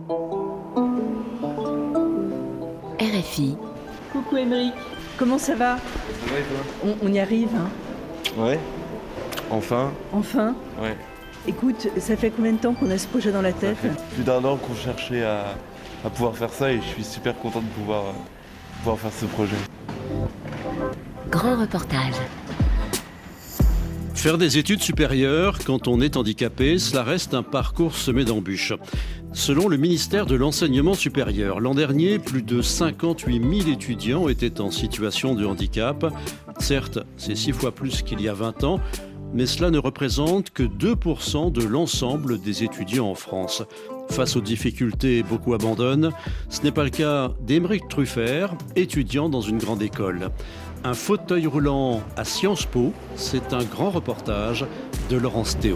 RFI. Coucou Émeric, comment ça va? Ça va et toi? On y arrive, hein? Ouais. Enfin. Enfin? Ouais. Écoute, ça fait combien de temps qu'on a ce projet dans la tête? Ça fait plus d'1 an qu'on cherchait à pouvoir faire ça et je suis super content de pouvoir faire ce projet. Grand reportage. Faire des études supérieures quand on est handicapé, cela reste un parcours semé d'embûches. Selon le ministère de l'Enseignement supérieur, l'an dernier, plus de 58 000 étudiants étaient en situation de handicap. Certes, c'est 6 fois plus qu'il y a 20 ans, mais cela ne représente que 2% de l'ensemble des étudiants en France. Face aux difficultés, beaucoup abandonnent. Ce n'est pas le cas d'Émeric Truffert, étudiant dans une grande école. Un fauteuil roulant à Sciences Po, c'est un grand reportage de Laurence Théo.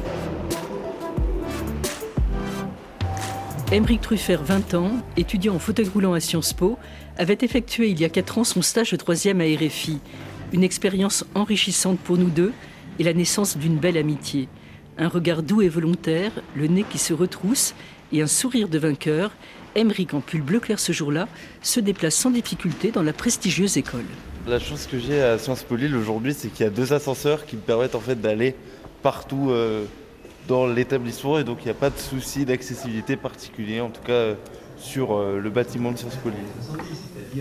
Émeric Truffert, 20 ans, étudiant en fauteuil roulant à Sciences Po, avait effectué il y a 4 ans son stage de 3e à RFI. Une expérience enrichissante pour nous deux et la naissance d'une belle amitié. Un regard doux et volontaire, le nez qui se retrousse et un sourire de vainqueur, Émeric en pull bleu clair ce jour-là se déplace sans difficulté dans la prestigieuse école. La chance que j'ai à Sciences Po Lille aujourd'hui, c'est qu'il y a 2 ascenseurs qui me permettent en fait d'aller partout dans l'établissement et donc il n'y a pas de souci d'accessibilité particulier, en tout cas sur le bâtiment de Sciences Po Lille.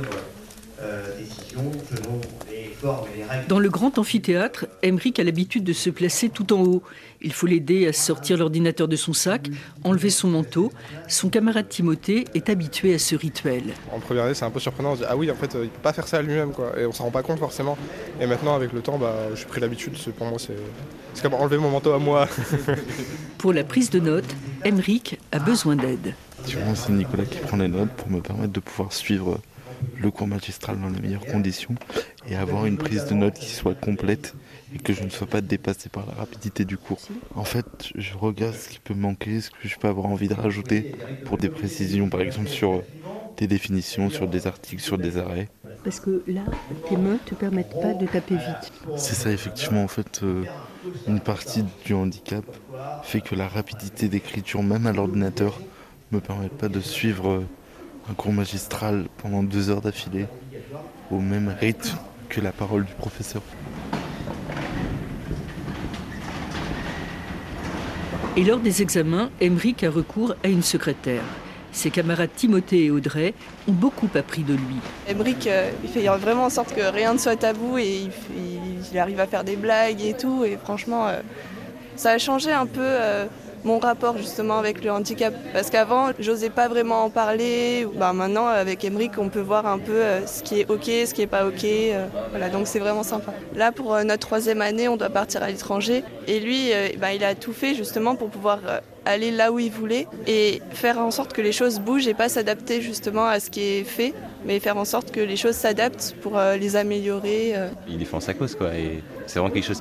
Dans le grand amphithéâtre, Émeric a l'habitude de se placer tout en haut. Il faut l'aider à sortir l'ordinateur de son sac, enlever son manteau. Son camarade Timothée est habitué à ce rituel. En première année, c'est un peu surprenant. On se dit, ah oui, en fait, il ne peut pas faire ça lui-même, quoi. Et on ne s'en rend pas compte forcément. Et maintenant, avec le temps, j'ai pris l'habitude. Pour moi, c'est comme enlever mon manteau à moi. Pour la prise de notes, Émeric a besoin d'aide. Sûrement, c'est Nicolas qui prend les notes pour me permettre de pouvoir suivre le cours magistral dans les meilleures conditions et avoir une prise de notes qui soit complète et que je ne sois pas dépassé par la rapidité du cours. En fait, je regarde ce qui peut manquer, ce que je peux avoir envie de rajouter pour des précisions, par exemple sur des définitions, sur des articles, sur des arrêts. Parce que là, tes mains ne te permettent pas de taper vite. C'est ça, effectivement, en fait, une partie du handicap fait que la rapidité d'écriture, même à l'ordinateur, ne me permet pas de suivre un cours magistral pendant 2 heures d'affilée, au même rythme que la parole du professeur. Et lors des examens, Émeric a recours à une secrétaire. Ses camarades Timothée et Audrey ont beaucoup appris de lui. Émeric, il fait vraiment en sorte que rien ne soit tabou et il arrive à faire des blagues et tout. Et franchement, ça a changé un peu mon rapport justement avec le handicap. Parce qu'avant, j'osais pas vraiment en parler. Maintenant, avec Émeric, on peut voir un peu ce qui est OK, ce qui est pas OK. Voilà, donc c'est vraiment sympa. Là, pour notre 3e année, on doit partir à l'étranger. Et lui, il a tout fait justement pour pouvoir aller là où il voulait et faire en sorte que les choses bougent et pas s'adapter justement à ce qui est fait, mais faire en sorte que les choses s'adaptent pour les améliorer. Il défend sa cause, quoi, et c'est vraiment quelque chose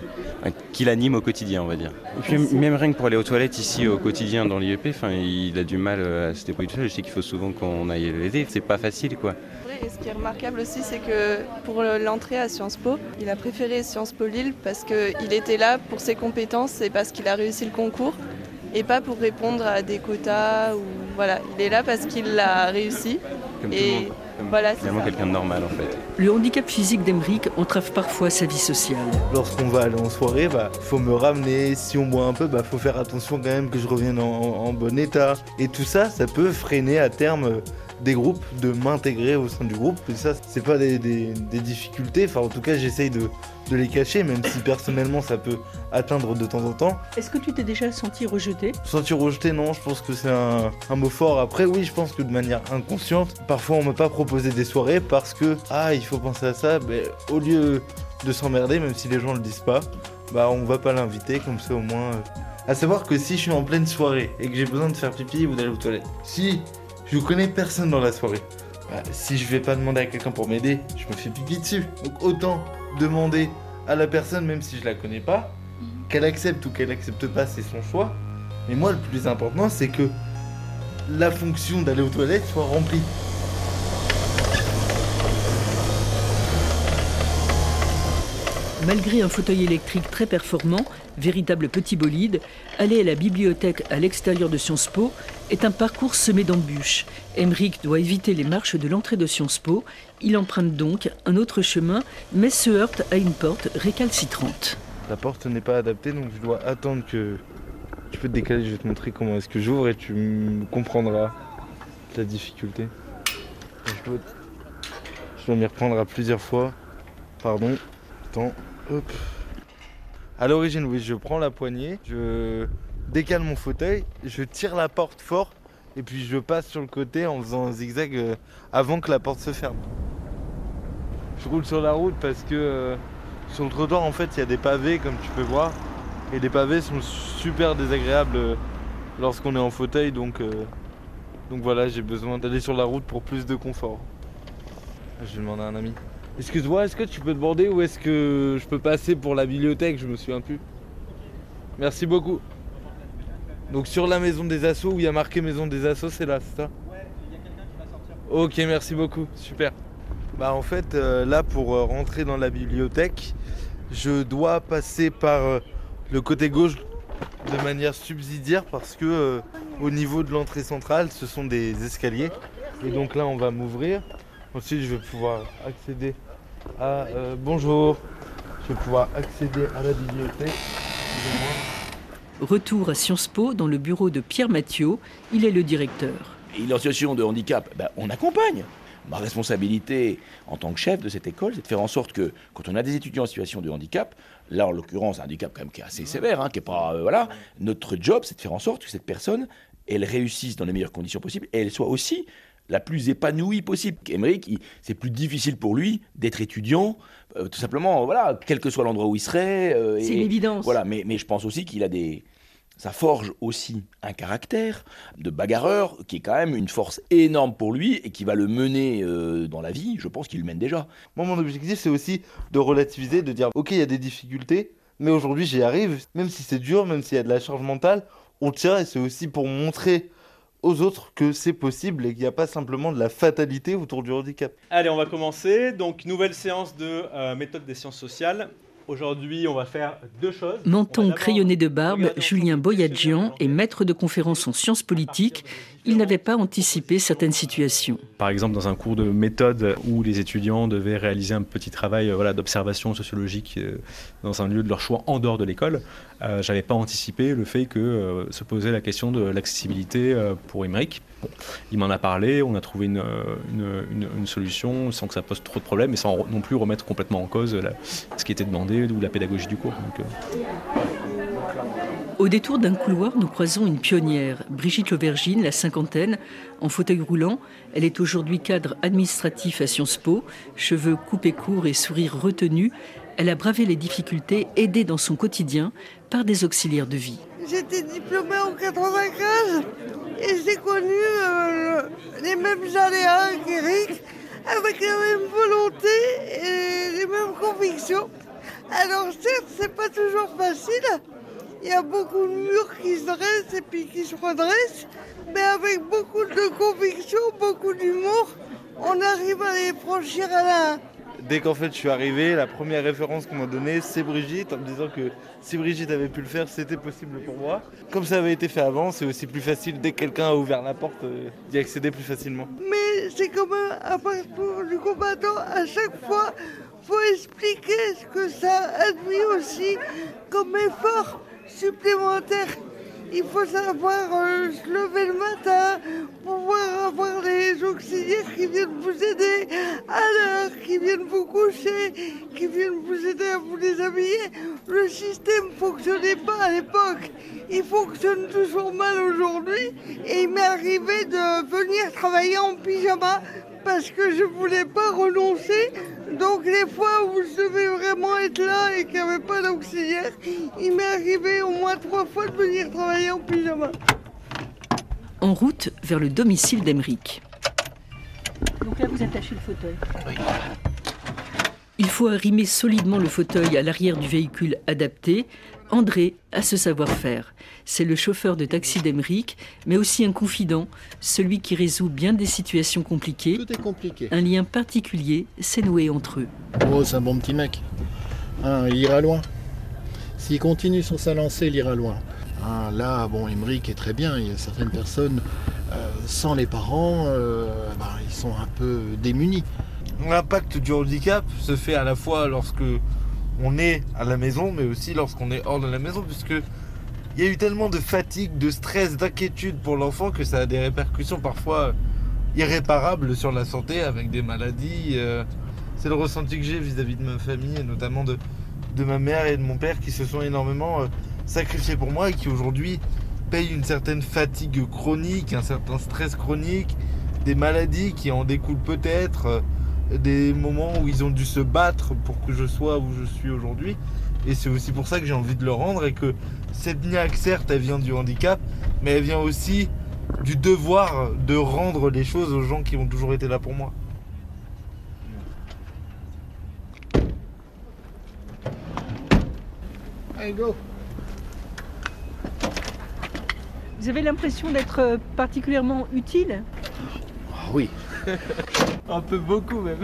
qui l'anime au quotidien, on va dire. Et puis même rien que pour aller aux toilettes ici au quotidien dans l'IEP, il a du mal à se débrouiller tout seul. Je sais qu'il faut souvent qu'on aille l'aider, c'est pas facile, quoi. Et ce qui est remarquable aussi, c'est que pour l'entrée à Sciences Po, il a préféré Sciences Po Lille parce qu'il était là pour ses compétences et parce qu'il a réussi le concours. Et pas pour répondre à des quotas. Voilà. Il est là parce qu'il l'a réussi. Comme tout le monde. Voilà, c'est finalement quelqu'un de normal en fait. Le handicap physique d'Émeric entrave parfois sa vie sociale. Lorsqu'on va aller en soirée, faut me ramener. Si on boit un peu, faut faire attention quand même que je revienne en bon état. Et tout ça, ça peut freiner à terme des groupes, de m'intégrer au sein du groupe. Et ça, c'est pas des difficultés. En tout cas, j'essaye de les cacher, même si personnellement ça peut atteindre de temps en temps. Est-ce que tu t'es déjà senti rejeté? Sentir rejeté, non, je pense que c'est un mot fort. Après, oui, je pense que de manière inconsciente, parfois on m'a pas proposé des soirées parce que, il faut penser à ça, au lieu de s'emmerder, même si les gens le disent pas, on va pas l'inviter, comme ça au moins... À savoir que si je suis en pleine soirée et que j'ai besoin de faire pipi ou d'aller aux toilettes, si je connais personne dans la soirée, si je vais pas demander à quelqu'un pour m'aider, je me fais pipi dessus. Donc autant demander à la personne, même si je la connais pas, qu'elle accepte ou qu'elle accepte pas, c'est son choix. Mais moi, le plus important, c'est que la fonction d'aller aux toilettes soit remplie. Malgré un fauteuil électrique très performant, véritable petit bolide, aller à la bibliothèque à l'extérieur de Sciences Po est un parcours semé d'embûches. Aymeric doit éviter les marches de l'entrée de Sciences Po. Il emprunte donc un autre chemin, mais se heurte à une porte récalcitrante. La porte n'est pas adaptée, donc je dois attendre que... Tu peux te décaler, je vais te montrer comment est-ce que j'ouvre et tu comprendras la difficulté. Je dois m'y reprendre à plusieurs fois. Pardon. Attends. Hop. À l'origine, oui, je prends la poignée, je décale mon fauteuil, je tire la porte fort et puis je passe sur le côté en faisant un zigzag avant que la porte se ferme. Je roule sur la route parce que sur le trottoir, en fait, il y a des pavés comme tu peux voir. Et les pavés sont super désagréables lorsqu'on est en fauteuil, donc voilà, j'ai besoin d'aller sur la route pour plus de confort. Je vais demander à un ami. Excuse-moi, est-ce que tu peux demander où est-ce que je peux passer pour la bibliothèque? Je me souviens plus. Merci beaucoup. Donc sur la maison des assos, où il y a marqué maison des assos, c'est là, c'est ça? Ouais, il y a quelqu'un qui va sortir. Ok, merci beaucoup, super. Bah en fait, là pour rentrer dans la bibliothèque, je dois passer par le côté gauche de manière subsidiaire parce que au niveau de l'entrée centrale, ce sont des escaliers. Et donc là, on va m'ouvrir. Ensuite, je vais pouvoir accéder à... bonjour. Je vais pouvoir accéder à la bibliothèque. Retour à Sciences Po, dans le bureau de Pierre Mathieu. Il est le directeur. Il est en situation de handicap, on accompagne. Ma responsabilité en tant que chef de cette école, c'est de faire en sorte que quand on a des étudiants en situation de handicap, là en l'occurrence un handicap quand même qui est assez sévère, qui est pas voilà, notre job c'est de faire en sorte que cette personne elle réussisse dans les meilleures conditions possibles et elle soit aussi la plus épanouie possible. Aymeric, c'est plus difficile pour lui d'être étudiant, tout simplement, voilà, quel que soit l'endroit où il serait. C'est l'évidence. Voilà, mais je pense aussi qu'il a ça forge aussi un caractère de bagarreur qui est quand même une force énorme pour lui et qui va le mener dans la vie. Je pense qu'il le mène déjà. Moi, mon objectif, c'est aussi de relativiser, de dire ok, il y a des difficultés, mais aujourd'hui, j'y arrive. Même si c'est dur, même s'il y a de la charge mentale, on tient et c'est aussi pour montrer aux autres que c'est possible et qu'il n'y a pas simplement de la fatalité autour du handicap. Allez, on va commencer. Donc, nouvelle séance de méthode des sciences sociales. Aujourd'hui, on va faire deux choses. Menton crayonné de barbe, Julien Boyadjian est maître de conférence en sciences politiques. Il n'avait pas anticipé certaines situations. Par exemple, dans un cours de méthode où les étudiants devaient réaliser un petit travail d'observation sociologique dans un lieu de leur choix en dehors de l'école, je n'avais pas anticipé le fait que se posait la question de l'accessibilité pour Aymeric. Bon, il m'en a parlé, on a trouvé une solution sans que ça pose trop de problèmes et sans non plus remettre complètement en cause ce qui était demandé ou la pédagogie du cours. Au détour d'un couloir, nous croisons une pionnière, Brigitte Lauvergine, la cinquantaine, en fauteuil roulant. Elle est aujourd'hui cadre administratif à Sciences Po, cheveux coupés courts et sourire retenu. Elle a bravé les difficultés, aidée dans son quotidien par des auxiliaires de vie. J'étais diplômée en 95 et j'ai connu les mêmes aléas qu'Éric, avec la même volonté et les mêmes convictions. Alors certes, c'est pas toujours facile. Il y a beaucoup de murs qui se dressent et puis qui se redressent, mais avec beaucoup de conviction, beaucoup d'humour, on arrive à les franchir à la... Dès qu'en fait je suis arrivé, la première référence qu'on m'a donnée, c'est Brigitte, en me disant que si Brigitte avait pu le faire, c'était possible pour moi. Comme ça avait été fait avant, c'est aussi plus facile, dès que quelqu'un a ouvert la porte, d'y accéder plus facilement. Mais c'est comme un parcours du combattant, à chaque fois, faut expliquer ce que ça induit aussi comme effort supplémentaire. Il faut savoir se lever le matin, pouvoir avoir les auxiliaires qui viennent vous aider à l'heure, qui viennent vous coucher, qui viennent vous aider à vous déshabiller. Le système ne fonctionnait pas à l'époque. Il fonctionne toujours mal aujourd'hui. Et il m'est arrivé de venir travailler en pyjama parce que je ne voulais pas renoncer. Donc les fois où je devais vraiment être là et qu'il n'y avait pas d'auxiliaire, il m'est arrivé au moins 3 fois de venir travailler en pyjama. En route vers le domicile d'Aymeric. Donc là, vous attachez le fauteuil. Oui. Il faut arrimer solidement le fauteuil à l'arrière du véhicule adapté. André a ce savoir-faire. C'est le chauffeur de taxi d'Aymeric, mais aussi un confident, celui qui résout bien des situations compliquées. Tout est compliqué. Un lien particulier s'est noué entre eux. Oh, c'est un bon petit mec. Hein, il ira loin. S'il continue sur sa lancée, il ira loin. Hein, là, bon, Aymeric est très bien. Il y a certaines personnes, sans les parents, ils sont un peu démunis. L'impact du handicap se fait à la fois lorsque on est à la maison, mais aussi lorsqu'on est hors de la maison, puisque il y a eu tellement de fatigue, de stress, d'inquiétude pour l'enfant que ça a des répercussions parfois irréparables sur la santé, avec des maladies. C'est le ressenti que j'ai vis-à-vis de ma famille, et notamment de ma mère et de mon père, qui se sont énormément sacrifiés pour moi et qui aujourd'hui payent une certaine fatigue chronique, un certain stress chronique, des maladies qui en découlent peut-être, des moments où ils ont dû se battre pour que je sois où je suis aujourd'hui. Et c'est aussi pour ça que j'ai envie de le rendre, et que cette niaque, certes, elle vient du handicap, mais elle vient aussi du devoir de rendre les choses aux gens qui ont toujours été là pour moi. Allez, go! Vous avez l'impression d'être particulièrement utile? Oui. Un peu beaucoup même.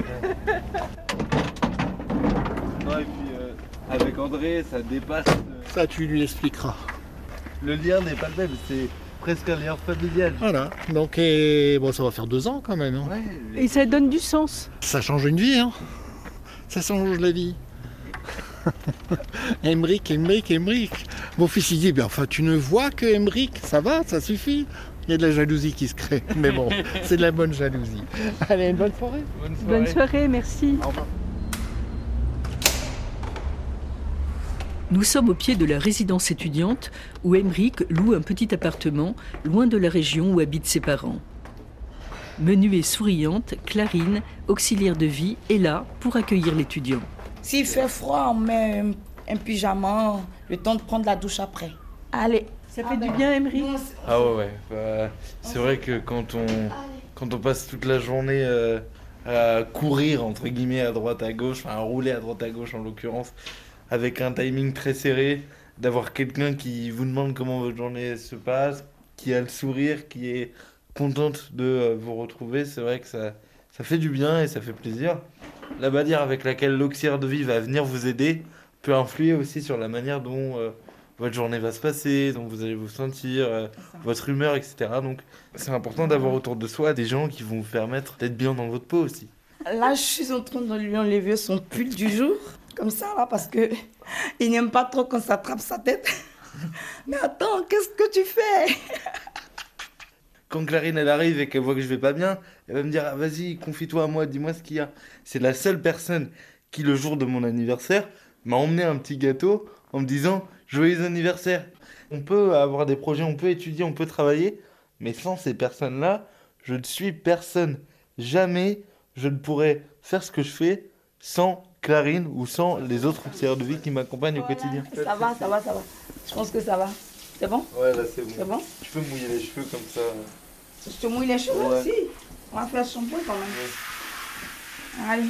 Non, et puis avec André, ça dépasse. Ça, tu lui expliqueras. Le lien n'est pas le même, c'est presque un lien familial. Voilà. Donc, bon, ça va faire 2 ans quand même. Hein. Ouais, Et ça donne du sens. Ça change une vie, hein. Ça change la vie. Aymeric. Mon fils, il dit, enfin, tu ne vois que Aymeric, ça va, ça suffit. Il y a de la jalousie qui se crée, mais bon, c'est de la bonne jalousie. Allez, une bonne soirée. Bonne soirée, merci. Au revoir. Nous sommes au pied de la résidence étudiante où Aymeric loue un petit appartement loin de la région où habitent ses parents. Menue et souriante, Clarine, auxiliaire de vie, est là pour accueillir l'étudiant. S'il fait froid, on met un pyjama, le temps de prendre la douche après. Allez. Ça fait du bien, Aymeric? Ah ouais. C'est vrai que quand on passe toute la journée à courir, entre guillemets, à droite à gauche, enfin à rouler à droite à gauche en l'occurrence, avec un timing très serré, d'avoir quelqu'un qui vous demande comment votre journée se passe, qui a le sourire, qui est contente de vous retrouver, c'est vrai que ça fait du bien et ça fait plaisir. La bannière avec laquelle l'auxiliaire de vie va venir vous aider peut influer aussi sur la manière dont votre journée va se passer, dont vous allez vous sentir, votre humeur, etc. Donc c'est important d'avoir autour de soi des gens qui vont vous permettre d'être bien dans votre peau aussi. Là, je suis en train de lui enlever son pull du jour, comme ça, là, parce que il n'aime pas trop quand ça attrape sa tête. Mais attends, qu'est-ce que tu fais? Quand Clarine, elle arrive et qu'elle voit que je vais pas bien, elle va me dire, ah, vas-y, confie-toi à moi, dis-moi ce qu'il y a. C'est la seule personne qui, le jour de mon anniversaire, m'a emmené un petit gâteau en me disant, joyeux anniversaire. On peut avoir des projets, on peut étudier, on peut travailler, mais sans ces personnes-là, je ne suis personne. Jamais je ne pourrais faire ce que je fais sans Clarine ou sans les autres auxiliaires de vie qui m'accompagnent au quotidien. Ça va. Je pense que ça va. C'est bon? Ouais, là c'est bon. C'est bon? Tu peux me mouiller les cheveux comme ça. Je te mouille les cheveux aussi. On va faire shampoing quand même. Ouais. Allez.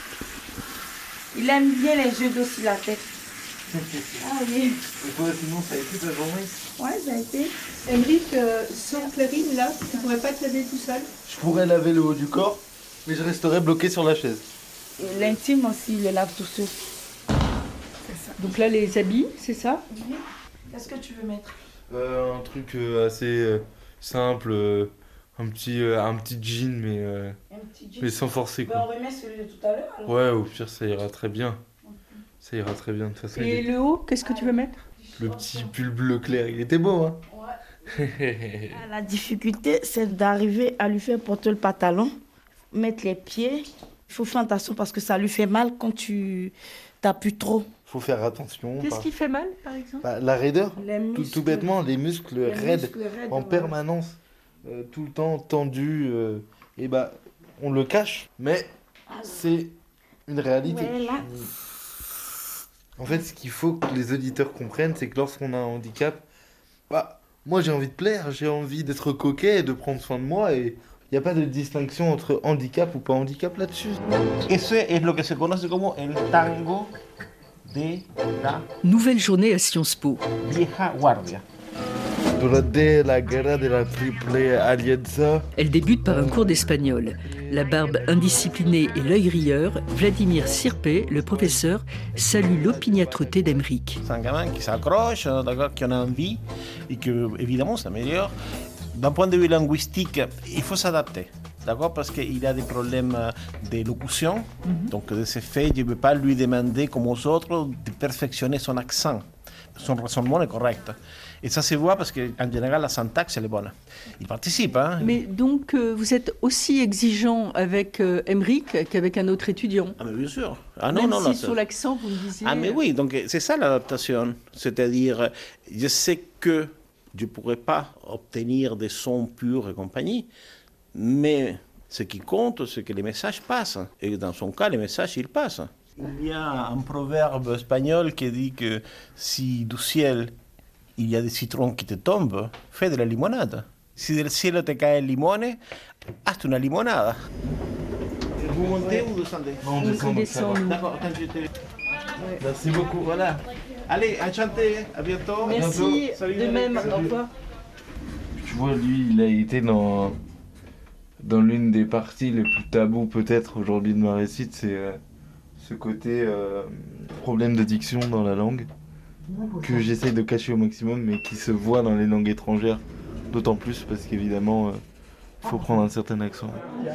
Il aime bien les jeux d'eau sur la tête. Ah oui. Et toi, sinon, ça a été ta journée? Ouais, ça a été. Aymeric, sans Clarine, là, tu pourrais pas te laver tout seul? Je pourrais laver le haut du corps, mais je resterais bloqué sur la chaise. Et l'intime aussi, il le lave tout seul. C'est ça. Donc là, les habits, c'est ça? Oui. Qu'est-ce que tu veux mettre? Un truc assez simple, un petit jean, mais sans forcer, quoi. On remet celui de tout à l'heure alors. Ouais, au pire, ça ira très bien. Ça ira très bien de toute façon. Et le haut, qu'est-ce que tu veux mettre? Le petit pull bleu clair, il était beau, hein? Ouais. La difficulté, c'est d'arriver à lui faire porter le pantalon, mettre les pieds. Il faut faire attention parce que ça lui fait mal quand tu t'appuies trop. Faut faire attention. Qu'est-ce qui fait mal, par exemple? La raideur. Tout bêtement, les muscles raides en permanence, tout le temps tendus. Et on le cache, mais c'est une réalité. Ouais, là. En fait, ce qu'il faut que les auditeurs comprennent, c'est que lorsqu'on a un handicap, moi j'ai envie de plaire, j'ai envie d'être coquet et de prendre soin de moi, et il n'y a pas de distinction entre handicap ou pas handicap là-dessus. Eso es lo que se conoce como el tango de la Nouvelle journée à Sciences Po. vieja guardia. Durante la guerra de la Triple Alianza. Elle débute par un cours d'espagnol. La barbe indisciplinée et l'œil rieur, Vladimir Sirpe, le professeur, salue l'opiniâtreté d'Emeric. C'est un gamin qui s'accroche, d'accord, qui en a envie et que, évidemment, ça améliore. D'un point de vue linguistique, il faut s'adapter. D'accord, parce qu'il a des problèmes d'élocution. Donc, de ce fait, je ne peux pas lui demander, comme aux autres, de perfectionner son accent. Son raisonnement est correct. Et ça se voit parce qu'en général, la syntaxe, elle est bonne. Il participe. Hein. Mais donc, vous êtes aussi exigeant avec Emeric qu'avec un autre étudiant. Ah, mais bien sûr. Même si sur l'accent, vous me disiez... Ah, mais oui, donc c'est ça l'adaptation. C'est-à-dire, je sais que je ne pourrais pas obtenir des sons purs et compagnie, mais ce qui compte, c'est que les messages passent. Et dans son cas, les messages, ils passent. Il y a un proverbe espagnol qui dit que si du ciel il y a des citrons qui te tombent, fais de la limonade. Si del cielo te cae el limone, haz una limonada. Vous montez ou descendez? Non, on descend. D'accord, merci beaucoup, voilà. Allez, enchanté, à bientôt. Merci, Salut, de même, au revoir. Tu vois, lui, il a été dans l'une des parties les plus tabous peut-être aujourd'hui de ma récite, c'est ce côté problème de diction dans la langue que j'essaye de cacher au maximum, mais qui se voit dans les langues étrangères, d'autant plus parce qu'évidemment, il faut prendre un certain accent.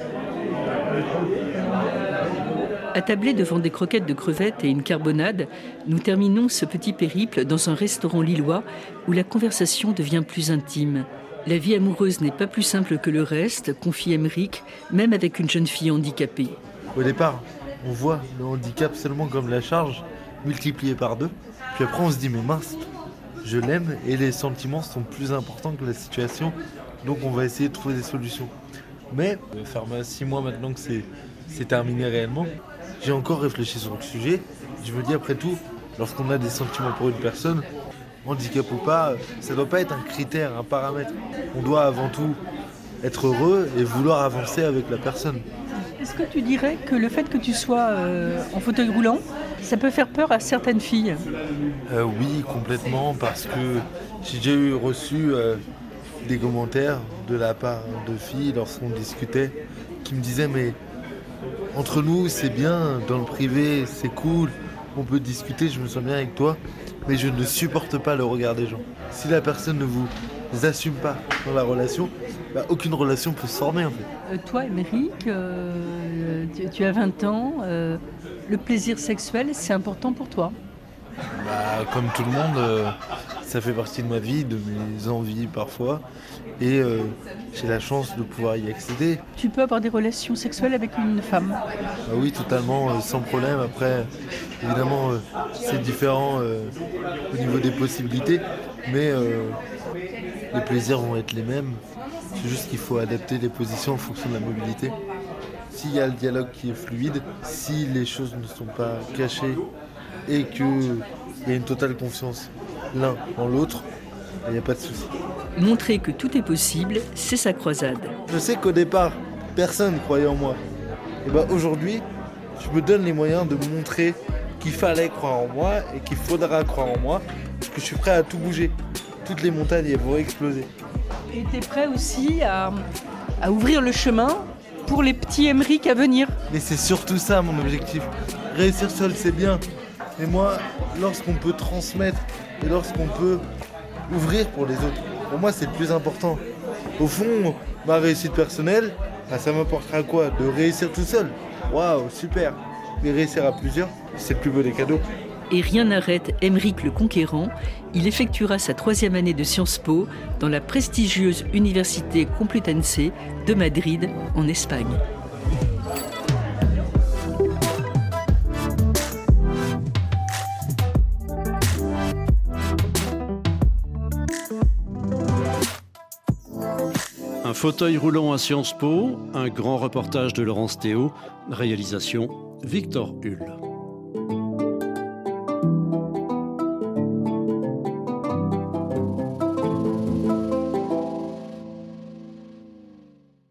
Attablés devant des croquettes de crevettes et une carbonade, nous terminons ce petit périple dans un restaurant lillois où la conversation devient plus intime. La vie amoureuse n'est pas plus simple que le reste, confie Emeric, même avec une jeune fille handicapée. Au départ, on voit le handicap seulement comme la charge multipliée par 2. Puis après, on se dit, mais mince, je l'aime et les sentiments sont plus importants que la situation. Donc on va essayer de trouver des solutions. Mais, faire 6 mois maintenant que c'est terminé réellement, j'ai encore réfléchi sur le sujet. Je me dis, après tout, lorsqu'on a des sentiments pour une personne, handicap ou pas, ça ne doit pas être un critère, un paramètre. On doit avant tout être heureux et vouloir avancer avec la personne. Est-ce que tu dirais que le fait que tu sois en fauteuil roulant, ça peut faire peur à certaines filles? Oui, complètement, parce que j'ai déjà reçu des commentaires de la part de filles lorsqu'on discutait qui me disaient, mais entre nous c'est bien, dans le privé c'est cool, on peut discuter, je me sens bien avec toi, mais je ne supporte pas le regard des gens. Si la personne ne vous assume pas dans la relation, aucune relation peut se former en fait. Toi, Emeric, tu as 20 ans, le plaisir sexuel, c'est important pour toi? Comme tout le monde, ça fait partie de ma vie, de mes envies parfois, et j'ai la chance de pouvoir y accéder. Tu peux avoir des relations sexuelles avec une femme? Oui, totalement, sans problème. Après, évidemment, c'est différent au niveau des possibilités, mais les plaisirs vont être les mêmes. C'est juste qu'il faut adapter les positions en fonction de la mobilité. S'il y a le dialogue qui est fluide, si les choses ne sont pas cachées et qu'il y a une totale confiance l'un en l'autre, il n'y a pas de souci. Montrer que tout est possible, c'est sa croisade. Je sais qu'au départ, personne ne croyait en moi. Et aujourd'hui, je me donne les moyens de montrer qu'il fallait croire en moi et qu'il faudra croire en moi, parce que je suis prêt à tout bouger. Toutes les montagnes, elles vont exploser. Et tu es prêt aussi à ouvrir le chemin pour les petits Emeric à venir? Mais c'est surtout ça mon objectif. Réussir seul, c'est bien. Mais moi, lorsqu'on peut transmettre et lorsqu'on peut ouvrir pour les autres, pour moi, c'est le plus important. Au fond, ma réussite personnelle, ça m'apportera quoi? De réussir tout seul? Waouh, super. Mais réussir à plusieurs, c'est le plus beau des cadeaux. Et rien n'arrête Emeric le Conquérant. Il effectuera sa 3e année de Sciences Po dans la prestigieuse Université Complutense de Madrid, en Espagne. Un fauteuil roulant à Sciences Po, un grand reportage de Laurence Théo, réalisation Victor Hull.